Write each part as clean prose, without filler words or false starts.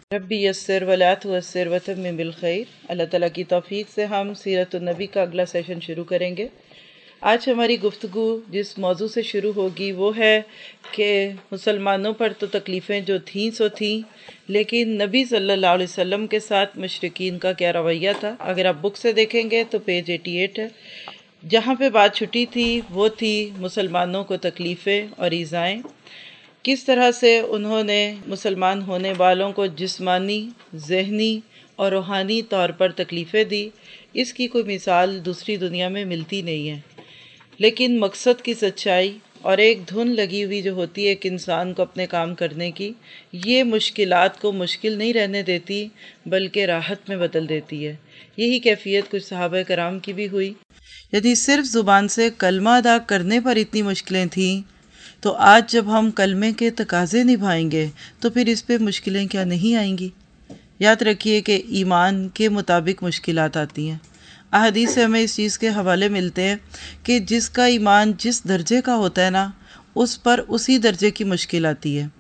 ربی یسر ولا تعسر وتمم بالخیر۔ اللہ تعالیٰ کی توفیق سے ہم سیرت النبی کا اگلا سیشن شروع کریں گے۔ آج ہماری گفتگو جس موضوع سے شروع ہوگی وہ ہے کہ مسلمانوں پر تو تکلیفیں جو تھیں سو تھیں، لیکن نبی صلی اللہ علیہ وسلم کے ساتھ مشرکین کا کیا رویہ تھا۔ اگر آپ بک سے دیکھیں گے تو پیج 88 ہے۔ جہاں پہ بات چھٹی تھی وہ تھی مسلمانوں کو تکلیفیں اور ایذائیں، کس طرح سے انہوں نے مسلمان ہونے والوں کو جسمانی، ذہنی اور روحانی طور پر تکلیفیں دی۔ اس کی کوئی مثال دوسری دنیا میں ملتی نہیں ہے، لیکن مقصد کی سچائی اور ایک دھن لگی ہوئی جو ہوتی ہے ایک انسان کو اپنے کام کرنے کی، یہ مشکلات کو مشکل نہیں رہنے دیتی بلکہ راحت میں بدل دیتی ہے۔ یہی کیفیت کچھ صحابہ کرام کی بھی ہوئی۔ یدی صرف زبان سے کلمہ ادا کرنے پر اتنی مشکلیں تھیں تو آج جب ہم کلمے کے تقاضے نبھائیں گے تو پھر اس پہ مشکلیں کیا نہیں آئیں گی۔ یاد رکھیے کہ ایمان کے مطابق مشکلات آتی ہیں۔ احادیث سے ہمیں اس چیز کے حوالے ملتے ہیں کہ جس کا ایمان جس درجے کا ہوتا ہے نا، اس پر اسی درجے کی مشکل آتی ہے۔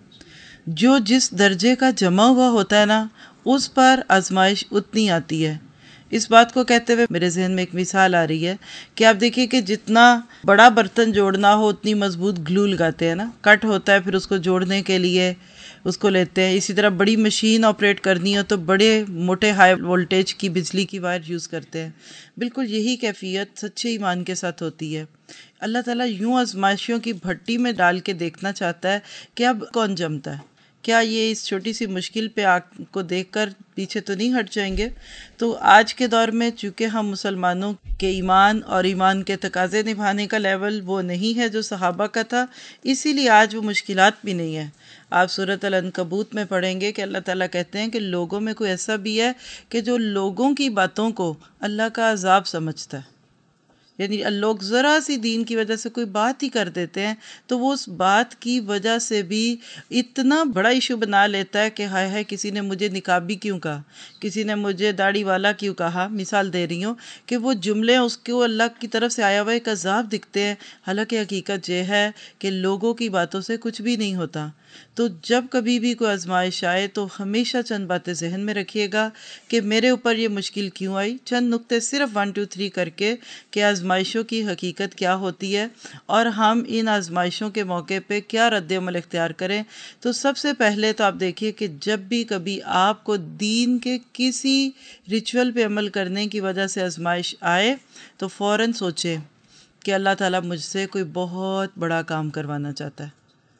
جو جس درجے کا جمع ہوا ہوتا ہے نا، اس پر آزمائش اتنی آتی ہے۔ اس بات کو کہتے ہوئے میرے ذہن میں ایک مثال آ رہی ہے کہ آپ دیکھیے کہ جتنا بڑا برتن جوڑنا ہو اتنی مضبوط گلو لگاتے ہیں نا، کٹ ہوتا ہے پھر اس کو جوڑنے کے لیے اس کو لیتے ہیں۔ اسی طرح بڑی مشین آپریٹ کرنی ہو تو بڑے موٹے ہائی وولٹیج کی بجلی کی وائر یوز کرتے ہیں۔ بالکل یہی کیفیت سچے ایمان کے ساتھ ہوتی ہے۔ اللہ تعالیٰ یوں آزمائشوں کی بھٹی میں ڈال کے دیکھنا چاہتا ہے کہ اب کون جمتا ہے۔ کیا یہ اس چھوٹی سی مشکل پہ آگ کو دیکھ کر پیچھے تو نہیں ہٹ جائیں گے؟ تو آج کے دور میں چونکہ ہم مسلمانوں کے ایمان اور ایمان کے تقاضے نبھانے کا لیول وہ نہیں ہے جو صحابہ کا تھا، اسی لیے آج وہ مشکلات بھی نہیں ہیں۔ آپ سورۃ العنکبوت میں پڑھیں گے کہ اللہ تعالیٰ کہتے ہیں کہ لوگوں میں کوئی ایسا بھی ہے کہ جو لوگوں کی باتوں کو اللہ کا عذاب سمجھتا ہے۔ یعنی لوگ ذرا سی دین کی وجہ سے کوئی بات ہی کر دیتے ہیں تو وہ اس بات کی وجہ سے بھی اتنا بڑا ایشو بنا لیتا ہے کہ ہائے ہائے کسی نے مجھے نقابی کیوں کہا، کسی نے مجھے داڑھی والا کیوں کہا۔ مثال دے رہی ہوں کہ وہ جملے اس کو اللہ کی طرف سے آیا ہوا ایک عذاب دکھتے ہیں، حالانکہ حقیقت یہ ہے کہ لوگوں کی باتوں سے کچھ بھی نہیں ہوتا۔ تو جب کبھی بھی کوئی آزمائش آئے تو ہمیشہ چند باتیں ذہن میں رکھیے گا کہ میرے اوپر یہ مشکل کیوں آئی۔ چند نقطے صرف 1 2 3 کر کے کہ آزمائشوں کی حقیقت کیا ہوتی ہے اور ہم ان آزمائشوں کے موقع پہ کیا رد عمل اختیار کریں۔ تو سب سے پہلے تو آپ دیکھیے کہ جب بھی کبھی آپ کو دین کے کسی ریچول پہ عمل کرنے کی وجہ سے آزمائش آئے تو فوراً سوچیں کہ اللہ تعالیٰ مجھ سے کوئی بہت بڑا کام کروانا چاہتا ہے۔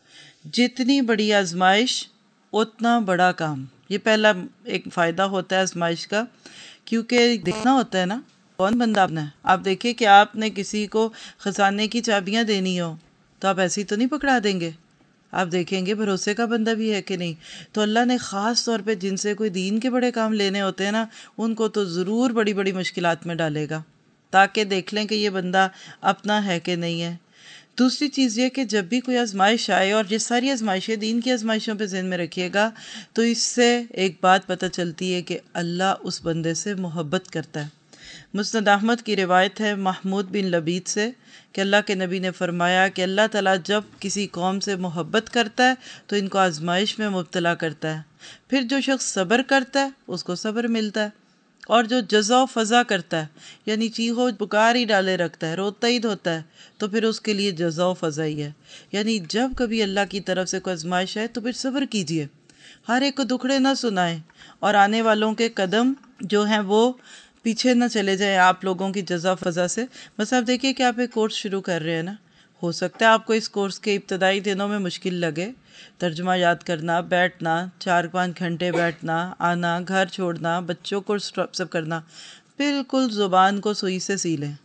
جتنی بڑی آزمائش اتنا بڑا کام، یہ پہلا ایک فائدہ ہوتا ہے آزمائش کا، کیونکہ دیکھنا ہوتا ہے نا کون بندہ اپنا ہے۔ آپ دیکھیں کہ آپ نے کسی کو خزانے کی چابیاں دینی ہو تو آپ ایسی تو نہیں پکڑا دیں گے، آپ دیکھیں گے بھروسے کا بندہ بھی ہے کہ نہیں۔ تو اللہ نے خاص طور پہ جن سے کوئی دین کے بڑے کام لینے ہوتے ہیں نا، ان کو تو ضرور بڑی بڑی مشکلات میں ڈالے گا تاکہ دیکھ لیں کہ یہ بندہ اپنا ہے کہ نہیں ہے۔ دوسری چیز یہ کہ جب بھی کوئی آزمائش آئے، اور یہ ساری آزمائشیں دین کی آزمائشوں پہ ذہن میں رکھیے گا، تو اس سے ایک بات پتہ چلتی ہے کہ اللہ اس بندے سے محبت کرتا ہے۔ مسند احمد کی روایت ہے محمود بن لبید سے کہ اللہ کے نبی نے فرمایا کہ اللہ تعالیٰ جب کسی قوم سے محبت کرتا ہے تو ان کو آزمائش میں مبتلا کرتا ہے، پھر جو شخص صبر کرتا ہے اس کو صبر ملتا ہے، اور جو جزا و فضا کرتا ہے یعنی چیخو پکار ہی ڈالے رکھتا ہے، روتا ہی دھوتا ہے، تو پھر اس کے لیے جزا و فضا ہی ہے۔ یعنی جب کبھی اللہ کی طرف سے کوئی آزمائش ہے تو پھر صبر کیجئے، ہر ایک کو دکھڑے نہ سنائیں، اور آنے والوں کے قدم جو ہیں وہ پیچھے نہ چلے جائیں آپ لوگوں کی جزا فضا سے۔ بس آپ دیکھیے کہ آپ ایک کورس شروع کر رہے ہیں نا، ہو سکتا ہے آپ کو اس کورس کے ابتدائی دنوں میں مشکل لگے، ترجمہ یاد کرنا، بیٹھنا 4 5 گھنٹے بیٹھنا، آنا، گھر چھوڑنا، بچوں کو سب کرنا، بالکل زبان کو سوئی سے سی لیں،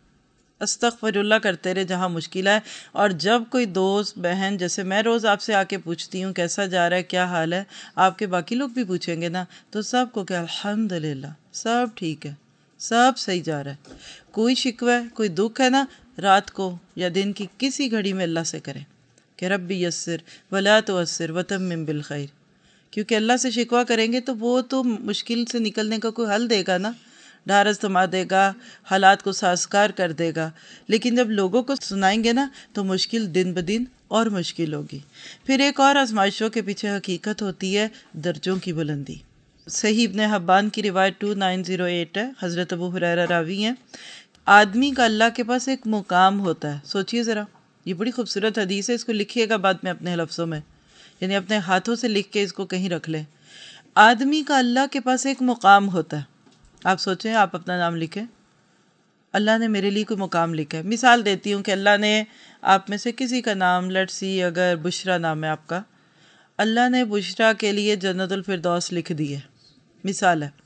استغفر اللہ کرتے رہے جہاں مشکل ہے۔ اور جب کوئی دوست بہن، جیسے میں روز آپ سے آ کے پوچھتی ہوں کیسا جا رہا ہے، کیا حال ہے، آپ کے باقی لوگ بھی پوچھیں گے نا، تو سب کو کہ الحمدللہ سب ٹھیک ہے، سب صحیح جا رہا ہے۔ کوئی شکوہ ہے، کوئی دکھ ہے نا، رات کو یا دن کی کسی گھڑی میں اللہ سے کریں کہ ربی یسر ولا تعسر وتمم بالخیر، کیونکہ اللہ سے شکوہ کریں گے تو وہ تو مشکل سے نکلنے کا کوئی حل دے گا نا۔ ڈھارس تھما دے گا، حالات کو سازگار کر دے گا، لیکن جب لوگوں کو سنائیں گے نا تو مشکل دن بدن اور مشکل ہوگی۔ پھر ایک اور آزمائشوں کے پیچھے حقیقت ہوتی ہے درجوں کی بلندی۔ صحیح ابن حبان کی روایت 2908 ہے، حضرت ابو ہریرہ راوی ہیں، آدمی کا اللہ کے پاس ایک مقام ہوتا ہے۔ سوچئے ذرا، یہ بڑی خوبصورت حدیث ہے، اس کو لکھیے گا بعد میں اپنے لفظوں میں، یعنی اپنے ہاتھوں سے لکھ کے اس کو کہیں رکھ لیں۔ آدمی کا اللہ کے پاس ایک مقام ہوتا ہے۔ آپ سوچیں، آپ اپنا نام لکھیں، اللہ نے میرے لیے کوئی مقام لکھا ہے۔ مثال دیتی ہوں کہ اللہ نے آپ میں سے کسی کا نام، لیٹس سی اگر بشرا نام ہے آپ کا، اللہ نے بشرا کے لیے جنت الفردوس لکھ دی ہے، مثال ہے۔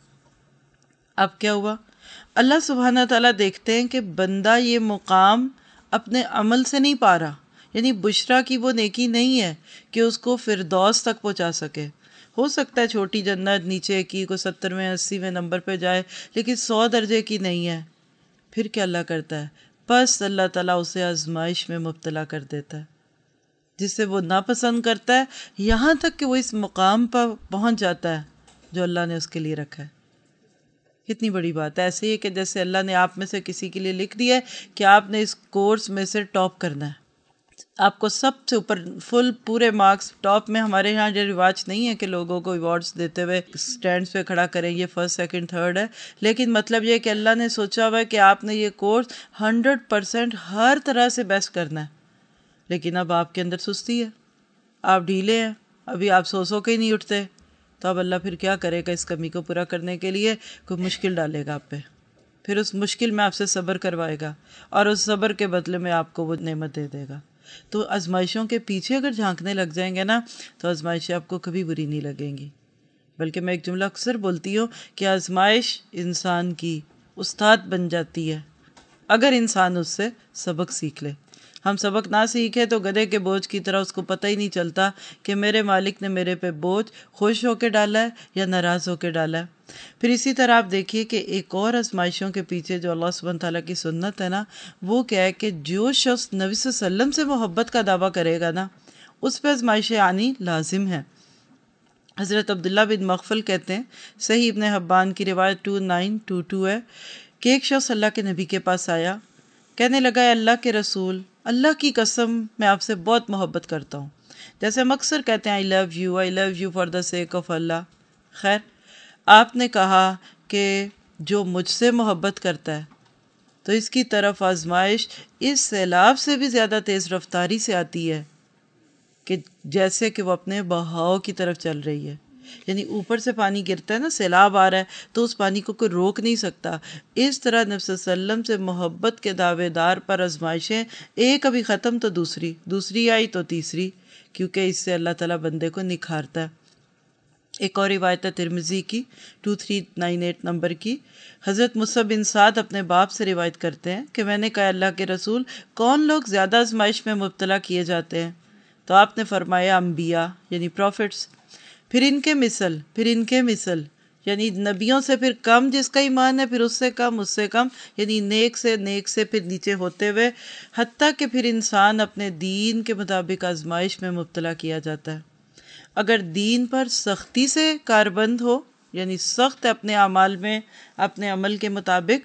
اب کیا ہوا؟ اللہ سبحانہ تعالیٰ دیکھتے ہیں کہ بندہ یہ مقام اپنے عمل سے نہیں پا رہا، یعنی بشرا کی وہ نیکی نہیں ہے کہ اس کو فردوس تک پہنچا سکے۔ ہو سکتا ہے چھوٹی جنت نیچے کی کوئی 70ویں 80ویں نمبر پہ جائے، لیکن 100 درجے کی نہیں ہے۔ پھر کیا اللہ کرتا ہے؟ بس اللہ تعالیٰ اسے آزمائش میں مبتلا کر دیتا ہے، جس سے وہ ناپسند کرتا ہے، یہاں تک کہ وہ اس مقام پر پہنچ جاتا ہے جو اللہ نے اس کے لیے رکھا ہے۔ کتنی بڑی بات ہے۔ ایسے ہی کہ جیسے اللہ نے آپ میں سے کسی کے لیے لکھ دیا ہے کہ آپ نے اس کورس میں سے ٹاپ کرنا ہے، آپ کو سب سے اوپر فل پورے مارکس ٹاپ میں۔ ہمارے یہاں جو رواج نہیں ہے کہ لوگوں کو ایوارڈز دیتے ہوئے سٹینڈز پہ کھڑا کریں، یہ فرسٹ سیکنڈ تھرڈ ہے، لیکن مطلب یہ کہ اللہ نے سوچا ہوا ہے کہ آپ نے یہ کورس 100% ہر طرح سے بیسٹ کرنا ہے، لیکن اب آپ کے اندر سستی ہے، آپ ڈھیلے ہیں، ابھی آپ سو کے ہی نہیں اٹھتے، تو اب اللہ پھر کیا کرے گا؟ اس کمی کو پورا کرنے کے لیے کوئی مشکل ڈالے گا آپ پہ، پھر اس مشکل میں آپ سے صبر کروائے گا، اور اس صبر کے بدلے میں آپ کو وہ نعمت دے دے گا۔ تو آزمائشوں کے پیچھے اگر جھانکنے لگ جائیں گے نا تو آزمائشیں آپ کو کبھی بری نہیں لگیں گی۔ بلکہ میں ایک جملہ اکثر بولتی ہوں کہ آزمائش انسان کی استاد بن جاتی ہے اگر انسان اس سے سبق سیکھ لے۔ ہم سبق نہ سیکھیں تو گدھے کے بوجھ کی طرح اس کو پتہ ہی نہیں چلتا کہ میرے مالک نے میرے پہ بوجھ خوش ہو کے ڈالا ہے یا ناراض ہو کے ڈالا ہے۔ پھر اسی طرح آپ دیکھیے کہ ایک اور آزمائشوں کے پیچھے جو اللہ سبحانہ تعالیٰ کی سنت ہے نا، وہ کیا ہے کہ جو شخص نبی صلی اللہ علیہ وسلم سے محبت کا دعویٰ کرے گا نا، اس پہ آزمائشیں آنی لازم ہے۔ حضرت عبداللہ بن مغفل کہتے ہیں، صحیح ابن حبان کی روایت 2922 ہے، کہ ایک شخص اللہ کے نبی کے پاس آیا، کہنے لگا، اے اللہ کے رسول، اللہ کی قسم میں آپ سے بہت محبت کرتا ہوں۔ جیسے ہم اکثر کہتے ہیں I love you for the sake of اللہ۔ خیر، آپ نے کہا کہ جو مجھ سے محبت کرتا ہے تو اس کی طرف آزمائش اس سیلاب سے بھی زیادہ تیز رفتاری سے آتی ہے کہ جیسے کہ وہ اپنے بہاؤ کی طرف چل رہی ہے، یعنی اوپر سے پانی گرتا ہے نا، سیلاب آ رہا ہے تو اس پانی کو کوئی روک نہیں سکتا۔ اس طرح نبی صلی اللہ علیہ وسلم سے محبت کے دعوے دار پر آزمائشیں ایک ابھی ختم تو دوسری آئی تو تیسری، کیونکہ اس سے اللہ تعالیٰ بندے کو نکھارتا ہے۔ ایک اور روایت ہے ترمذی کی 2398 نمبر کی، حضرت مصعب بن سعد اپنے باپ سے روایت کرتے ہیں کہ میں نے کہا، اللہ کے رسول، کون لوگ زیادہ آزمائش میں مبتلا کیے جاتے ہیں؟ تو آپ نے فرمایا، انبیاء یعنی پروفٹس، پھر ان کے مثل یعنی نبیوں سے پھر کم جس کا ایمان ہے، پھر اس سے کم یعنی نیک سے پھر نیچے ہوتے ہوئے، حتیٰ کہ پھر انسان اپنے دین کے مطابق آزمائش میں مبتلا کیا جاتا ہے۔ اگر دین پر سختی سے کاربند ہو، یعنی سخت اپنے اعمال میں اپنے عمل کے مطابق،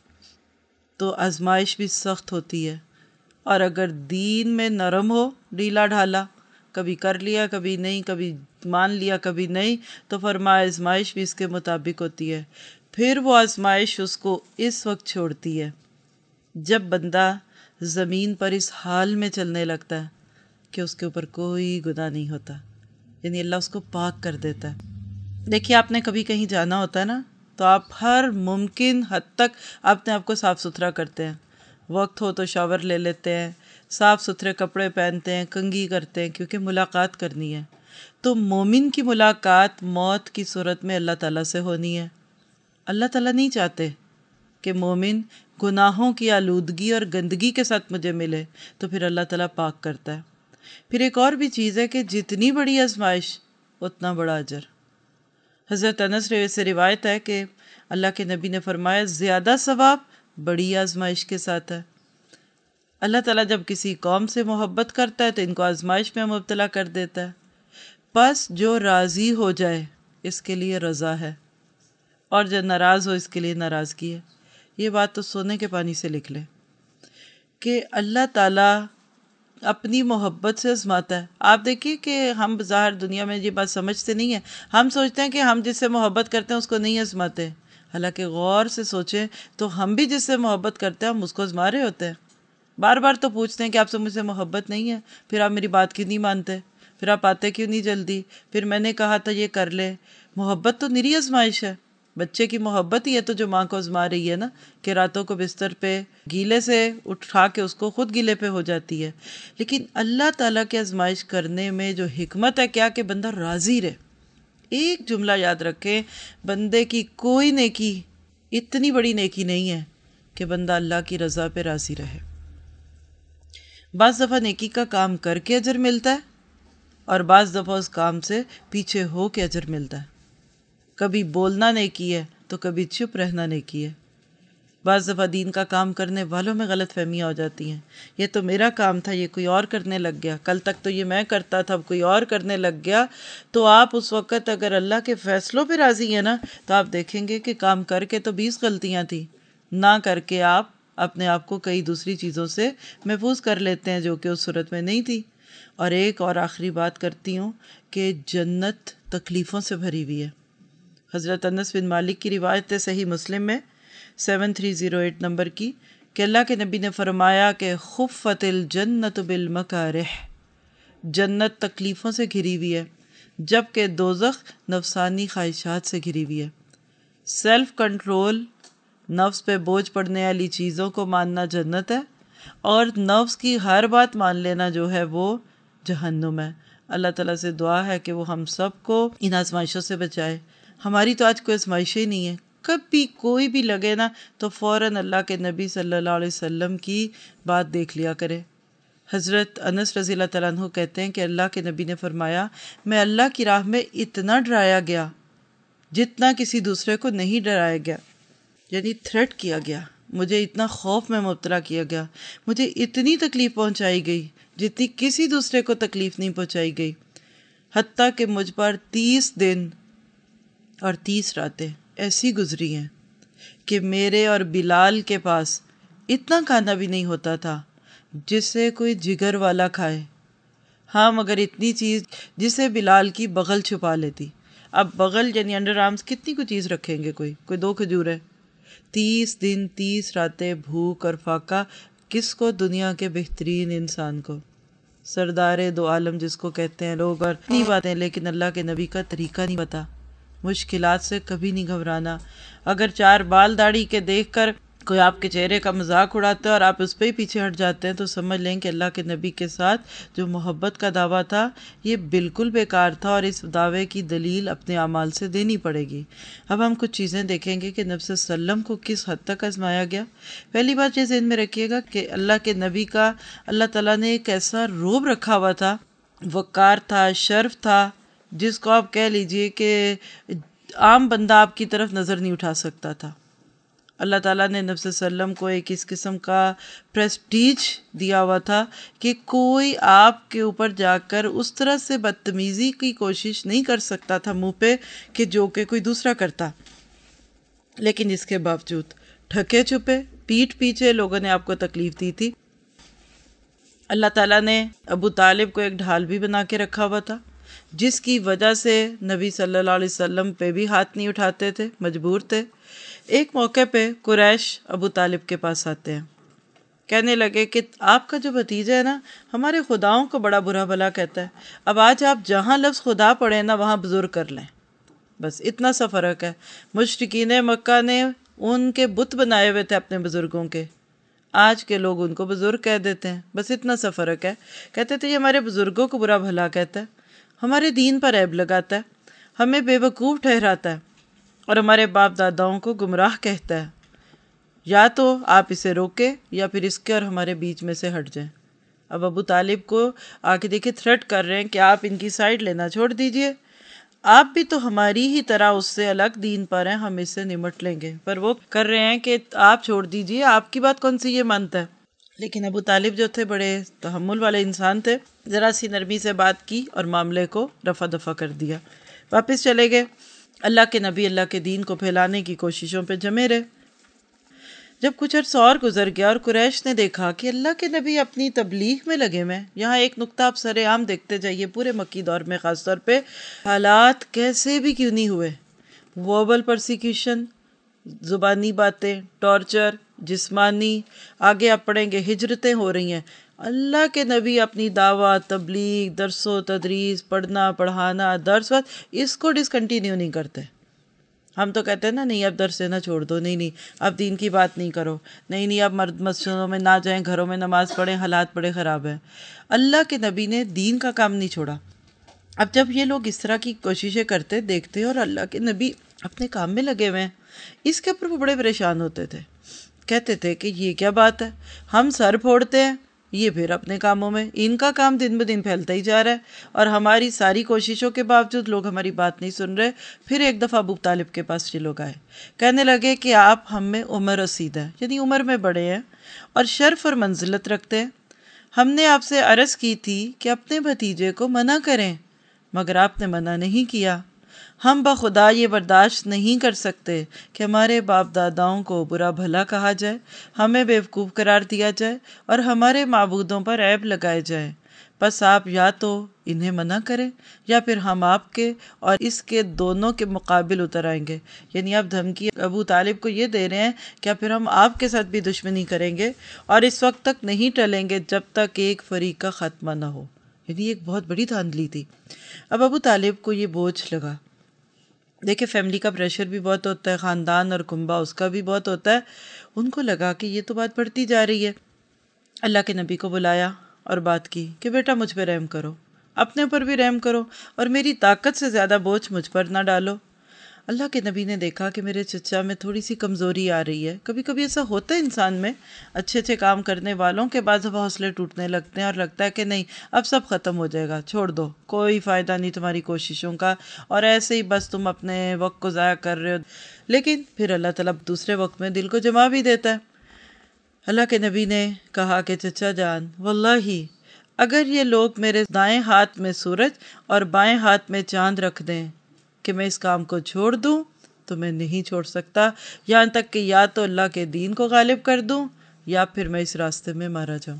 تو آزمائش بھی سخت ہوتی ہے، اور اگر دین میں نرم ہو، ڈھیلا ڈھالا، کبھی کر لیا کبھی نہیں، کبھی مان لیا کبھی نہیں، تو فرمایا آزمائش بھی اس کے مطابق ہوتی ہے۔ پھر وہ آزمائش اس کو اس وقت چھوڑتی ہے جب بندہ زمین پر اس حال میں چلنے لگتا ہے کہ اس کے اوپر کوئی گناہ نہیں ہوتا، یعنی اللہ اس کو پاک کر دیتا ہے۔ دیکھیے، آپ نے کبھی کہیں جانا ہوتا ہے نا، تو آپ ہر ممکن حد تک اپنے آپ کو صاف ستھرا کرتے ہیں، وقت ہو تو شاور لے لیتے ہیں، صاف ستھرے کپڑے پہنتے ہیں، کنگھی کرتے ہیں، کیونکہ ملاقات کرنی ہے۔ تو مومن کی ملاقات موت کی صورت میں اللہ تعالیٰ سے ہونی ہے۔ اللہ تعالیٰ نہیں چاہتے کہ مومن گناہوں کی آلودگی اور گندگی کے ساتھ مجھے ملے، تو پھر اللہ تعالیٰ پاک کرتا ہے۔ پھر ایک اور بھی چیز ہے کہ جتنی بڑی آزمائش اتنا بڑا اجر۔ حضرت انس سے روایت ہے کہ اللہ کے نبی نے فرمایا، زیادہ ثواب بڑی آزمائش کے ساتھ ہے۔ اللہ تعالیٰ جب کسی قوم سے محبت کرتا ہے تو ان کو آزمائش میں مبتلا کر دیتا ہے، بس جو راضی ہو جائے اس کے لیے رضا ہے، اور جو ناراض ہو اس کے لیے ناراضگی ہے۔ یہ بات تو سونے کے پانی سے لکھ لیں کہ اللہ تعالیٰ اپنی محبت سے آزماتا ہے۔ آپ دیکھیے کہ ہم بظاہر دنیا میں یہ بات سمجھتے نہیں ہیں، ہم سوچتے ہیں کہ ہم جس سے محبت کرتے ہیں اس کو نہیں آزماتے، حالانکہ غور سے سوچیں تو ہم بھی جس سے محبت کرتے ہیں ہم اس کو آزما رہے ہوتے ہیں۔ بار بار تو پوچھتے ہیں کہ آپ سے مجھ سے محبت نہیں ہے، پھر آپ میری بات کیوں نہیں مانتے، پھر آپ آتے کیوں نہیں جلدی، پھر میں نے کہا تھا یہ کر لے۔ محبت تو نری آزمائش ہے، بچے کی محبت ہی ہے تو جو ماں کو آزما رہی ہے نا، کہ راتوں کو بستر پہ گیلے سے اٹھا کے اس کو خود گیلے پہ ہو جاتی ہے۔ لیکن اللہ تعالیٰ کی آزمائش کرنے میں جو حکمت ہے کیا کہ بندہ راضی رہے۔ ایک جملہ یاد رکھیں، بندے کی کوئی نیکی اتنی بڑی نیکی نہیں ہے کہ بندہ اللہ کی رضا پہ راضی رہے۔ بعض دفعہ نیکی کا کام کر کے اجر ملتا ہے اور بعض دفعہ اس کام سے پیچھے ہو کے اجر ملتا ہے۔ کبھی بولنا نیکی ہے تو کبھی چپ رہنا نیکی ہے۔ بعض دفعہ دین کا کام کرنے والوں میں غلط فہمیاں ہو جاتی ہیں، یہ تو میرا کام تھا، یہ کوئی اور کرنے لگ گیا، کل تک تو یہ میں کرتا تھا، اب کوئی اور کرنے لگ گیا۔ تو آپ اس وقت اگر اللہ کے فیصلوں پہ راضی ہیں نا تو آپ دیکھیں گے کہ کام کر کے تو 20 غلطیاں تھیں، نہ کر کے آپ اپنے آپ کو کئی دوسری چیزوں سے محفوظ کر لیتے ہیں جو کہ اس صورت میں نہیں تھی۔ اور ایک اور آخری بات کرتی ہوں کہ جنت تکلیفوں سے بھری ہوئی ہے۔ حضرت انس بن مالک کی روایت ہے صحیح مسلم میں 7308 نمبر کی کہ اللہ کے نبی نے فرمایا کہ خفت الجنت بالمکارہ، جنت تکلیفوں سے گھری ہوئی ہے جبکہ دوزخ نفسانی خواہشات سے گھری ہوئی ہے۔ سیلف کنٹرول، نفس پہ بوجھ پڑنے والی چیزوں کو ماننا جنت ہے، اور نفس کی ہر بات مان لینا جو ہے وہ جہنم ہے۔ اللہ تعالیٰ سے دعا ہے کہ وہ ہم سب کو ان آزمائشوں سے بچائے۔ ہماری تو آج کوئی آزمائش ہی نہیں ہے، کبھی کوئی بھی لگے نا تو فوراً اللہ کے نبی صلی اللہ علیہ وسلم کی بات دیکھ لیا کرے۔ حضرت انس رضی اللہ تعالیٰ عنہ کہتے ہیں کہ اللہ کے نبی نے فرمایا، میں اللہ کی راہ میں اتنا ڈرایا گیا جتنا کسی دوسرے کو نہیں ڈرایا گیا، یعنی تھریٹ کیا گیا، مجھے اتنا خوف میں مبتلا کیا گیا، مجھے اتنی تکلیف پہنچائی گئی جتنی کسی دوسرے کو تکلیف نہیں پہنچائی گئی، حتیٰ کہ مجھ پر 30 دن اور 30 راتیں ایسی گزری ہیں کہ میرے اور بلال کے پاس اتنا کھانا بھی نہیں ہوتا تھا جسے کوئی جگر والا کھائے، ہاں مگر اتنی چیز جسے بلال کی بغل چھپا لیتی۔ اب بغل یعنی انڈر آرمز کتنی کوئی چیز رکھیں گے، کوئی 2 کھجور ہے۔ 30 دن 30 راتیں بھوک اور فاقہ کس کو؟ دنیا کے بہترین انسان کو، سردار دو عالم جس کو کہتے ہیں لوگ، اور اتنی باتیں، لیکن اللہ کے نبی کا طریقہ نہیں پتا، مشکلات سے کبھی نہیں گھبرانا۔ اگر 4 بال داڑھی کے دیکھ کر کوئی آپ کے چہرے کا مذاق اڑاتا ہے اور آپ اس پہ ہی پیچھے ہٹ جاتے ہیں تو سمجھ لیں کہ اللہ کے نبی کے ساتھ جو محبت کا دعویٰ تھا یہ بالکل بیکار تھا، اور اس دعوے کی دلیل اپنے اعمال سے دینی پڑے گی۔ اب ہم کچھ چیزیں دیکھیں گے کہ نبی صلی اللہ علیہ وسلم کو کس حد تک آزمایا گیا۔ پہلی بات یہ ذہن میں رکھیے گا کہ اللہ کے نبی کا اللہ تعالیٰ نے ایک ایسا روب رکھا ہوا تھا، وقار تھا، شرف تھا، جس کو آپ کہہ لیجئے کہ عام بندہ آپ کی طرف نظر نہیں اٹھا سکتا تھا۔ اللہ تعالیٰ نے نبی صلی اللہ علیہ وسلم کو ایک اس قسم کا پریسٹیج دیا ہوا تھا کہ کوئی آپ کے اوپر جا کر اس طرح سے بدتمیزی کی کوشش نہیں کر سکتا تھا منہ پہ کہ جو کہ کوئی دوسرا کرتا، لیکن اس کے باوجود ٹھکے چھپے پیٹھ پیچھے لوگوں نے آپ کو تکلیف دی تھی۔ اللہ تعالیٰ نے ابو طالب کو ایک ڈھال بھی بنا کے رکھا ہوا تھا، جس کی وجہ سے نبی صلی اللہ علیہ وسلم پہ بھی ہاتھ نہیں اٹھاتے تھے، مجبور تھے۔ ایک موقع پہ قریش ابو طالب کے پاس آتے ہیں، کہنے لگے کہ آپ کا جو بھتیجا ہے نا ہمارے خداؤں کو بڑا برا بھلا کہتا ہے، اب آج آپ جہاں لفظ خدا پڑھیں نا وہاں بزرگ کر لیں، بس اتنا سا فرق ہے۔ مشرکین مکہ نے ان کے بت بنائے ہوئے تھے اپنے بزرگوں کے، آج کے لوگ ان کو بزرگ کہہ دیتے ہیں، بس اتنا سا فرق ہے۔ کہتے تھے یہ ہمارے بزرگوں کو برا بھلا کہتا ہے، ہمارے دین پر عیب لگاتا ہے، ہمیں بے وقوف ٹھہراتا ہے اور ہمارے باپ داداؤں کو گمراہ کہتا ہے، یا تو آپ اسے روکیں یا پھر اس کے اور ہمارے بیچ میں سے ہٹ جائیں۔ اب ابو طالب کو آ کے دیکھیں تھریٹ کر رہے ہیں کہ آپ ان کی سائڈ لینا چھوڑ دیجئے، آپ بھی تو ہماری ہی طرح اس سے الگ دین پر ہیں، ہم اس سے نمٹ لیں گے، پر وہ کر رہے ہیں کہ آپ چھوڑ دیجئے، آپ کی بات کون سی یہ مانتا ہے۔ لیکن ابو طالب جو تھے بڑے تحمل والے انسان تھے، ذرا سی نرمی سے بات کی اور معاملے کو رفع دفع کر دیا، واپس چلے گئے۔ اللہ کے نبی اللہ کے دین کو پھیلانے کی کوششوں پہ جمے رہے۔ جب کچھ عرصہ اور گزر گیا اور قریش نے دیکھا کہ اللہ کے نبی اپنی تبلیغ میں لگے ہوئے ہیں، یہاں ایک نقطہ آپ سر عام دیکھتے جائیے پورے مکی دور میں، خاص طور پہ حالات کیسے بھی کیوں نہیں ہوئے، وربل پرسیکیوشن، زبانی باتیں، ٹارچر، جسمانی، آگے آپ پڑھیں گے ہجرتیں ہو رہی ہیں، اللہ کے نبی اپنی دعوت، تبلیغ، درس و تدریس، پڑھنا پڑھانا، درس اس کو ڈسکنٹینیو نہیں کرتے۔ ہم تو کہتے ہیں نا نہیں اب درس دینا چھوڑ دو، نہیں اب دین کی بات نہیں کرو، نہیں اب مرد مسجدوں میں نہ جائیں، گھروں میں نماز پڑھیں، حالات بڑے خراب ہیں۔ اللہ کے نبی نے دین کا کام نہیں چھوڑا۔ اب جب یہ لوگ اس طرح کی کوششیں کرتے دیکھتے اور اللہ کے نبی اپنے کام میں لگے ہوئے ہیں، اس کے اوپر وہ بڑے پریشان ہوتے تھے، کہتے تھے کہ یہ کیا بات ہے، ہم سر پھوڑتے ہیں، یہ پھر اپنے کاموں میں، ان کا کام دن بدن پھیلتا ہی جا رہا ہے، اور ہماری ساری کوششوں کے باوجود لوگ ہماری بات نہیں سن رہے۔ پھر ایک دفعہ ابو طالب کے پاس یہ لوگ آئے، کہنے لگے کہ آپ ہم میں عمر رسید ہیں، یعنی عمر میں بڑے ہیں اور شرف اور منزلت رکھتے ہیں، ہم نے آپ سے عرض کی تھی کہ اپنے بھتیجے کو منع کریں، مگر آپ نے منع نہیں کیا۔ ہم بخدا یہ برداشت نہیں کر سکتے کہ ہمارے باپ داداؤں کو برا بھلا کہا جائے، ہمیں بیوقوف قرار دیا جائے اور ہمارے معبودوں پر عیب لگائے جائے، بس آپ یا تو انہیں منع کریں یا پھر ہم آپ کے اور اس کے دونوں کے مقابل اتر آئیں گے۔ یعنی آپ دھمکی ابو طالب کو یہ دے رہے ہیں کہ پھر ہم آپ کے ساتھ بھی دشمنی کریں گے اور اس وقت تک نہیں ٹلیں گے جب تک ایک فریق کا خاتمہ نہ ہو۔ یعنی ایک بہت بڑی دھاندلی تھی۔ اب ابو طالب کو یہ بوجھ لگا، دیکھیں فیملی کا پریشر بھی بہت ہوتا ہے، خاندان اور کنبہ اس کا بھی بہت ہوتا ہے، ان کو لگا کہ یہ تو بات بڑھتی جا رہی ہے۔ اللہ کے نبی کو بلایا اور بات کی کہ بیٹا مجھ پہ رحم کرو، اپنے اوپر بھی رحم کرو اور میری طاقت سے زیادہ بوجھ مجھ پر نہ ڈالو۔ اللہ کے نبی نے دیکھا کہ میرے چچا میں تھوڑی سی کمزوری آ رہی ہے، کبھی کبھی ایسا ہوتا ہے انسان میں، اچھے اچھے کام کرنے والوں کے بعد اب حوصلے ٹوٹنے لگتے ہیں اور لگتا ہے کہ نہیں اب سب ختم ہو جائے گا، چھوڑ دو، کوئی فائدہ نہیں تمہاری کوششوں کا، اور ایسے ہی بس تم اپنے وقت کو ضائع کر رہے ہو۔ لیکن پھر اللہ تعالیٰ دوسرے وقت میں دل کو جما بھی دیتا ہے۔ اللہ کے نبی نے کہا کہ چچا جان واللہ اگر یہ لوگ میرے دائیں ہاتھ میں سورج اور بائیں ہاتھ میں چاند رکھ دیں کہ میں اس کام کو چھوڑ دوں تو میں نہیں چھوڑ سکتا، یہاں تک کہ یا تو اللہ کے دین کو غالب کر دوں یا پھر میں اس راستے میں مارا جاؤں۔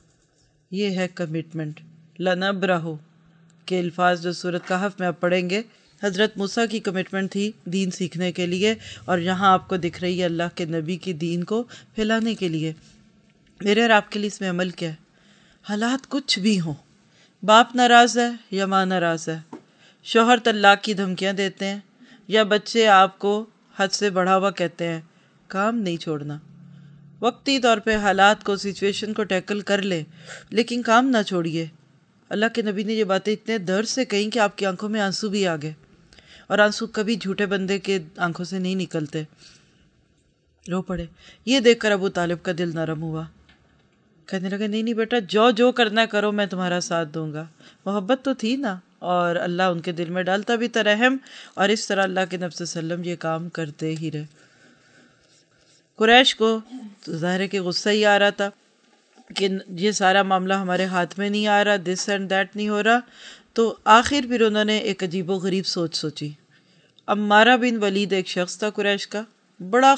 یہ ہے کمٹمنٹ، لَنَبْرَحُ کے الفاظ جو سورۃ کہف میں آپ پڑھیں گے۔ حضرت موسیٰ کی کمٹمنٹ تھی دین سیکھنے کے لیے، اور یہاں آپ کو دکھ رہی ہے اللہ کے نبی کی دین کو پھیلانے کے لیے۔ میرے اور آپ کے لیے اس میں عمل کیا ہے؟ حالات کچھ بھی ہوں، باپ ناراض ہے یا ماں ناراض ہے، شوہر طلاق کی دھمکیاں دیتے ہیں یا بچے آپ کو حد سے بڑھا ہوا کہتے ہیں، کام نہیں چھوڑنا۔ وقتی طور پہ حالات کو، سچویشن کو ٹیکل کر لے، لیکن کام نہ چھوڑیے۔ اللہ کے نبی نے یہ باتیں اتنے درد سے کہیں کہ آپ کی آنکھوں میں آنسو بھی آ گئے، اور آنسو کبھی جھوٹے بندے کے آنکھوں سے نہیں نکلتے، رو پڑے۔ یہ دیکھ کر ابو طالب کا دل نرم ہوا، کہنے لگا نہیں بیٹا جو کرنا ہے کرو، میں تمہارا ساتھ دوں گا۔ محبت تو تھی نا، اور اللہ ان کے دل میں ڈالتا بھی تھا رحم، اور اس طرح اللہ کے نبی صلی اللہ علیہ وسلم یہ کام کرتے ہی رہے۔ قریش کو تو ظاہر ہے کہ غصہ ہی آ رہا تھا کہ یہ سارا معاملہ ہمارے ہاتھ میں نہیں آ رہا، دس اینڈ دیٹ نہیں ہو رہا، تو آخر پھر انہوں نے ایک عجیب و غریب سوچی۔ عمارہ بن ولید ایک شخص تھا قریش کا، بڑا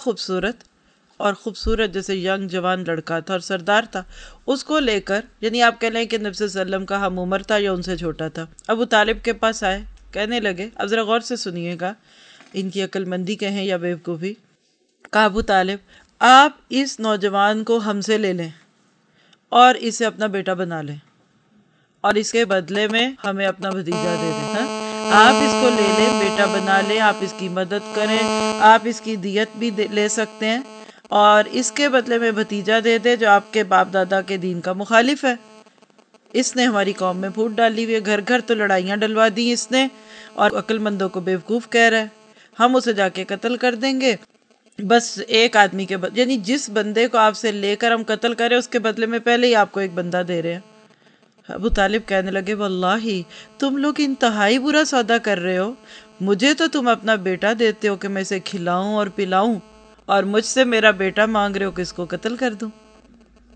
خوبصورت جیسے ینگ جوان لڑکا تھا اور سردار تھا، اس کو لے کر، یعنی آپ کہہ لیں کہ نبی صلی اللہ علیہ وسلم کا ہم عمر تھا یا ان سے چھوٹا تھا، ابو طالب کے پاس آئے، کہنے لگے، اب ذرا غور سے سنیے گا، ان کی عقل مندی کہیں یا بیوقوفی۔ کہا ابو طالب آپ اس نوجوان کو ہم سے لے لیں اور اسے اپنا بیٹا بنا لیں، اور اس کے بدلے میں ہمیں اپنا بھتیجا دے دیں۔ آپ اس کو لے لیں، بیٹا بنا لیں، آپ اس کی مدد کریں، آپ اس کی دیت بھی لے سکتے ہیں، اور اس کے بدلے میں بھتیجا دے دے جو آپ کے باپ دادا کے دین کا مخالف ہے۔ اس نے ہماری قوم میں پھوٹ ڈالی ہوئی ہے، گھر گھر تو لڑائیاں ڈلوا دی اس نے، اور عقل مندوں کو بیوقوف کہہ رہا ہے۔ ہم اسے جا کے قتل کر دیں گے، بس ایک آدمی کے یعنی جس بندے کو آپ سے لے کر ہم قتل کریں اس کے بدلے میں پہلے ہی آپ کو ایک بندہ دے رہے ہیں۔ ابو طالب کہنے لگے واللہ تم لوگ انتہائی برا سودا کر رہے ہو، مجھے تو تم اپنا بیٹا دیتے ہو کہ میں اسے کھلاؤں اور پلاؤں، اور مجھ سے میرا بیٹا مانگ رہے ہو کہ اس کو قتل کر دوں۔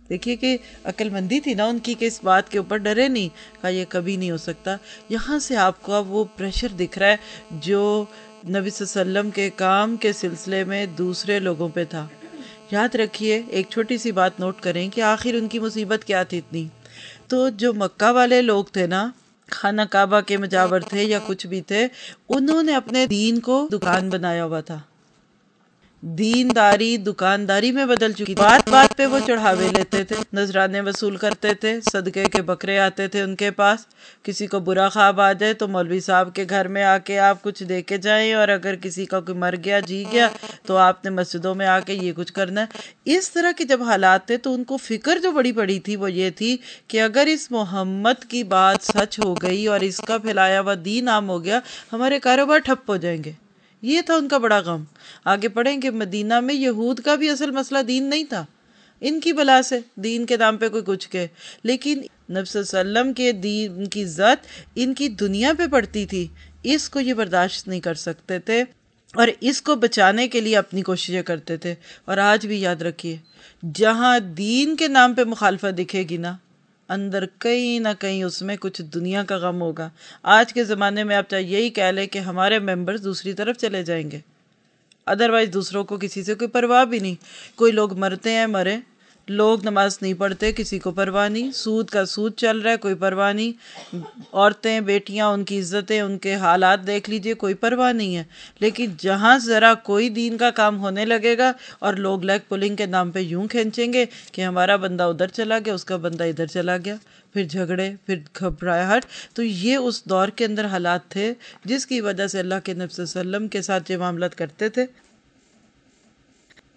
دیکھیے کہ عقل مندی تھی نا ان کی کہ اس بات کے اوپر ڈرے نہیں، کہا یہ کبھی نہیں ہو سکتا۔ یہاں سے آپ کو اب وہ پریشر دکھ رہا ہے جو نبی صلی اللہ علیہ وسلم کے کام کے سلسلے میں دوسرے لوگوں پہ تھا۔ یاد رکھیے، ایک چھوٹی سی بات نوٹ کریں کہ آخر ان کی مصیبت کیا تھی اتنی۔ تو جو مکہ والے لوگ تھے نا، خانہ کعبہ کے مجاور تھے یا کچھ بھی تھے، انہوں نے اپنے دین کو دکان بنایا ہوا تھا، دینداری دکانداری میں بدل چکی تھی۔ بات بات پہ وہ چڑھاوے لیتے تھے، نذرانے وصول کرتے تھے، صدقے کے بکرے آتے تھے ان کے پاس۔ کسی کو برا خواب آ جائے تو مولوی صاحب کے گھر میں آ کے آپ کچھ دے کے جائیں، اور اگر کسی کا کوئی مر گیا جی گیا تو آپ نے مسجدوں میں آ کے یہ کچھ کرنا ہے۔ اس طرح کے جب حالات تھے تو ان کو فکر جو بڑی پڑی تھی وہ یہ تھی کہ اگر اس محمد کی بات سچ ہو گئی اور اس کا پھیلایا ہوا دین عام ہو گیا، ہمارے کاروبار ٹھپ ہو جائیں گے۔ یہ تھا ان کا بڑا غم۔ آگے پڑھیں کہ مدینہ میں یہود کا بھی اصل مسئلہ دین نہیں تھا، ان کی بلا سے دین کے نام پہ کوئی کچھ کہے، لیکن نبی صلی اللہ علیہ وسلم کے دین کی عزت ان کی دنیا پہ پڑتی تھی، اس کو یہ برداشت نہیں کر سکتے تھے اور اس کو بچانے کے لیے اپنی کوششیں کرتے تھے۔ اور آج بھی یاد رکھیے، جہاں دین کے نام پہ مخالفت دکھے گی نا، اندر کہیں نہ کہیں اس میں کچھ دنیا کا غم ہوگا۔ آج کے زمانے میں آپ چاہے یہی کہہ لیں کہ ہمارے ممبرز دوسری طرف چلے جائیں گے، ادروائز دوسروں کو کسی سے کوئی پرواہ بھی نہیں۔ کوئی لوگ مرتے ہیں مرے، لوگ نماز نہیں پڑھتے، کسی کو پرواہ نہیں، سود کا سود چل رہا ہے، کوئی پرواہ نہیں، عورتیں بیٹیاں ان کی عزتیں ان کے حالات دیکھ لیجئے، کوئی پرواہ نہیں ہے۔ لیکن جہاں ذرا کوئی دین کا کام ہونے لگے گا اور لوگ لیگ پولنگ کے نام پہ یوں کھینچیں گے کہ ہمارا بندہ ادھر چلا گیا، اس کا بندہ ادھر چلا گیا، پھر جھگڑے، پھر گھبراہٹ۔ تو یہ اس دور کے اندر حالات تھے جس کی وجہ سے اللہ کے نبی صلی اللہ علیہ وسلم کے ساتھ یہ معاملات کرتے تھے۔